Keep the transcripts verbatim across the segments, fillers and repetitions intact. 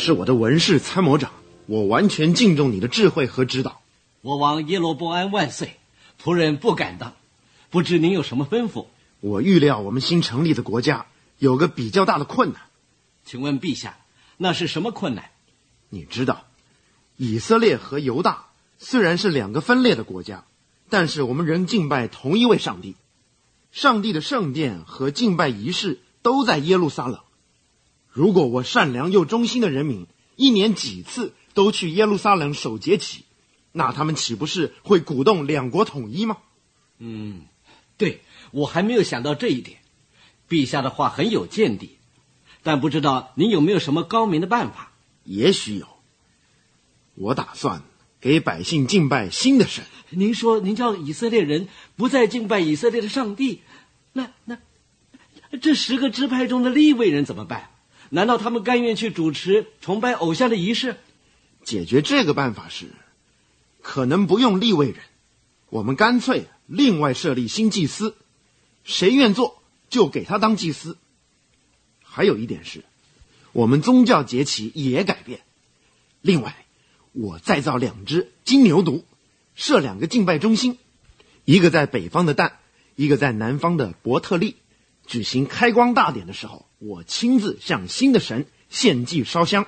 是我的文士参谋长，我完全敬重你的智慧和指导。 国王耶罗波安万岁，仆人不敢当，不知您有什么吩咐？ 我预料我们新成立的国家有个比较大的困难。 请问陛下，那是什么困难？ 你知道，以色列和犹大虽然是两个分裂的国家，但是我们仍敬拜同一位上帝。上帝的圣殿和敬拜仪式都在耶路撒冷。如果我善良又忠心的人民一年几次都去耶路撒冷守节期，那他们岂不是会鼓动两国统一吗？ 嗯，对，我还没有想到这一点。陛下的话很有见地，但不知道您有没有什么高明的办法？ 也许有。我打算给百姓敬拜新的神。 您说您叫以色列人不再敬拜以色列的上帝，那那这十个支派中的利未人怎么办？难道他们甘愿去主持崇拜偶像的仪式？ 解决这个办法是，可能不用利未人，我们干脆另外设立新祭司，谁愿做就给他当祭司。还有一点是，我们宗教节期也改变。另外，我再造两只金牛犊，设两个敬拜中心，一个在北方的但，一个在南方的伯特利。举行开光大典的时候，我亲自向新的神献祭烧香。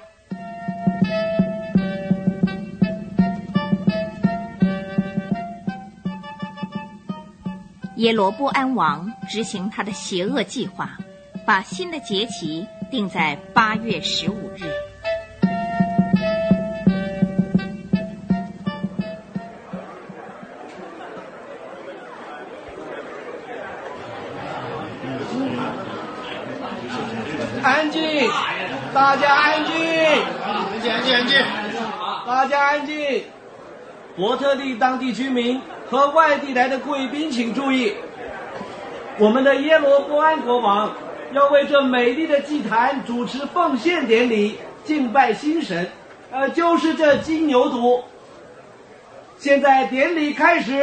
耶罗波安王执行他的邪恶计划，把新的节期定在八月十五日。 安静，大家安静， 安静，安静，安静， 大家安静。伯特利当地居民和外地来的贵宾请注意，我们的耶罗波安国王要为这美丽的祭坛主持奉献典礼，敬拜新神，呃，就是这金牛犊。现在典礼开始。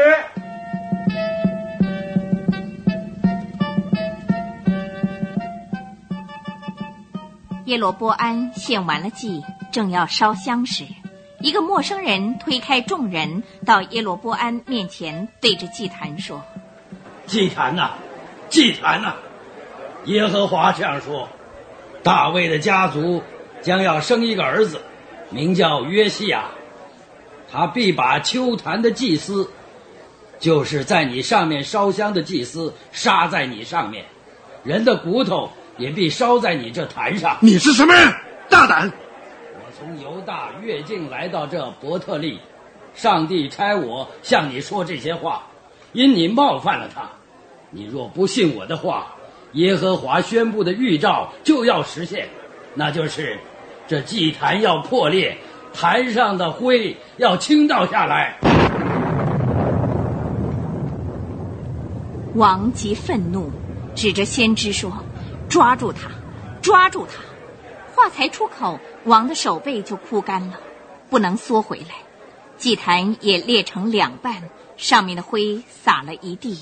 耶罗波安献完了祭，正要烧香时，一个陌生人推开众人，到耶罗波安面前，对着祭坛说： 祭坛呐、啊，祭坛呐、啊！耶和华这样说，大卫的家族将要生一个儿子，名叫约西亚，他必把丘坛的祭司，就是在你上面烧香的祭司，杀在你上面，人的骨头也必烧在你这坛上。 你是什么人？大胆！ 我从犹大越境来到这伯特利，上帝差我向你说这些话，因你冒犯了他。你若不信我的话，耶和华宣布的预兆就要实现，那就是这祭坛要破裂，坛上的灰要倾倒下来。 王极愤怒，指着先知说：抓住他，抓住他！话才出口，王的手背就枯干了，不能缩回来。祭坛也裂成两半，上面的灰洒了一地。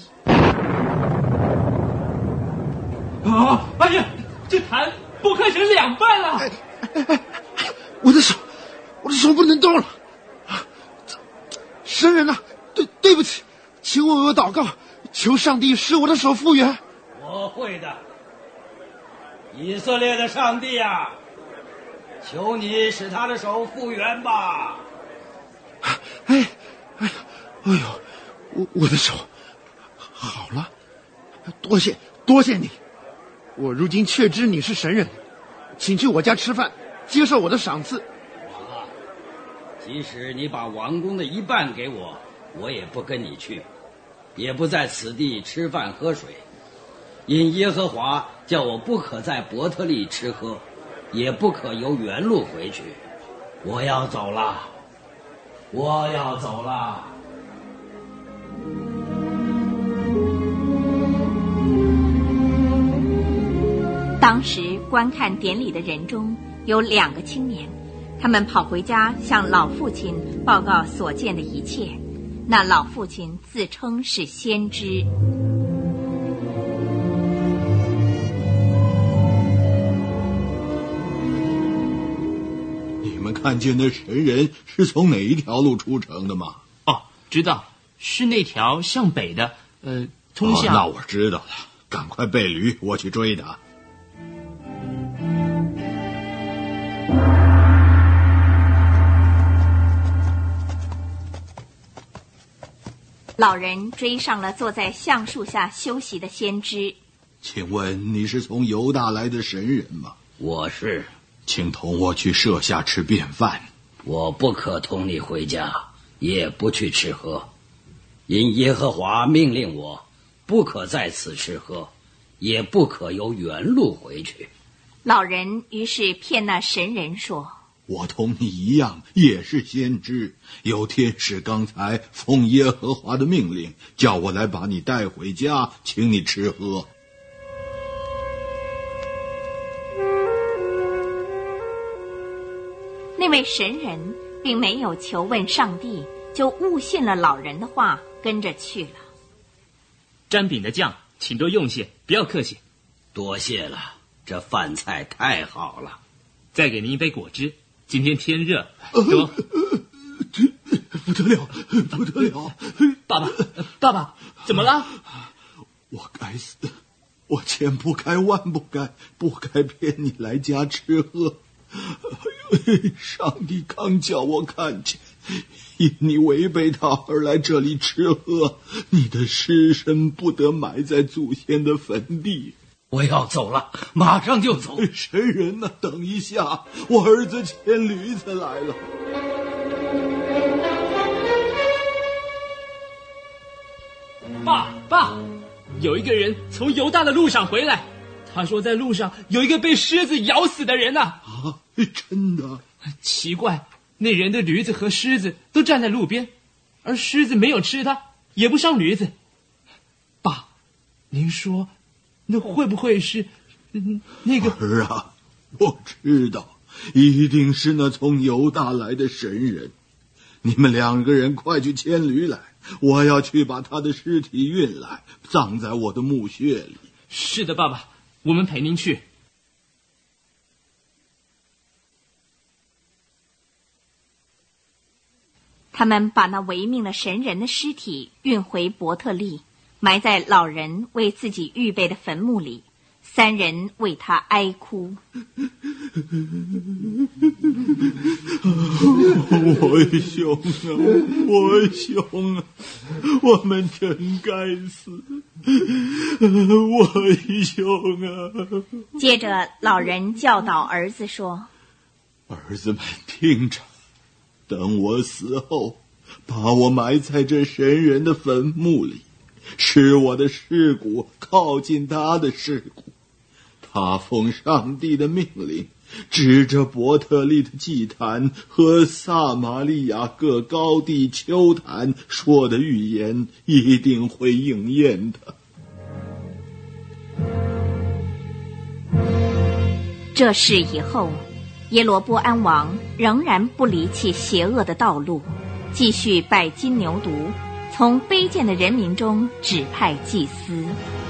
啊！哎呀，这坛不快成两半了！ 哎哎哎，我的手，我的手不能动了！啊，神人啊，对对不起，请为我祷告，求上帝使我的手复原。 我会的，以色列的上帝啊，求你使他的手复原吧。 哎，哎，哎呦，我我的手好了，多谢多谢你。我如今确知你是神人，请去我家吃饭，接受我的赏赐。 王啊，即使你把王宫的一半给我，我也不跟你去，也不在此地吃饭喝水，因耶和华叫我不可在伯特利吃喝，也不可由原路回去。我要走了，我要走了。 当时观看典礼的人中有两个青年，他们跑回家向老父亲报告所见的一切。那老父亲自称是先知。 看见那神人是从哪一条路出城的吗？ 哦，知道，是那条向北的，呃，通向…… 哦，那我知道了，赶快备驴，我去追他。 老人追上了坐在橡树下休息的先知。 请问你是从犹大来的神人吗？ 我是。 请同我去舍下吃便饭。 我不可同你回家，也不去吃喝，因耶和华命令我，不可在此吃喝，也不可由原路回去。 老人于是骗那神人说： 我同你一样，也是先知，有天使刚才奉耶和华的命令，叫我来把你带回家，请你吃喝。 那位神人并没有求问上帝，就误信了老人的话，跟着去了。 沾饼的酱，请多用些，不要客气。 多谢了，这饭菜太好了。 再给您一杯果汁，今天天热，多。 不得了，不得了！ 爸爸，爸爸，怎么了？ 我该死，我千不该万不该，不该骗你来家吃喝。上帝刚叫我看见，因你违背他而来这里吃喝，你的尸身不得埋在祖先的坟地。 我要走了，马上就走。 神人呢、啊？等一下，我儿子牵驴子来了。 爸爸，有一个人从犹大的路上回来，他说在路上有一个被狮子咬死的人呐、啊。 啊，真的？ 奇怪，那人的驴子和狮子都站在路边，而狮子没有吃它，也不伤驴子。爸，您说那会不会是、嗯、那个儿啊？我知道，一定是那从犹大来的神人。你们两个人快去牵驴来，我要去把他的尸体运来，葬在我的墓穴里。 是的，爸爸，我们陪您去。 他们把那违命的神人的尸体运回伯特利，埋在老人为自己预备的坟墓里。三人为他哀哭。 我兄啊，我兄啊，我们真该死，我兄啊！ 接着，老人教导儿子说： 儿子们听着，等我死后，把我埋在这神人的坟墓里，使我的尸骨靠近他的尸骨。他奉上帝的命令，指着伯特利的祭坛和撒玛利亚各高地丘坛说的预言一定会应验的。 这事以后，耶罗波安王仍然不离弃邪恶的道路，继续拜金牛犊，从卑贱的人民中指派祭司。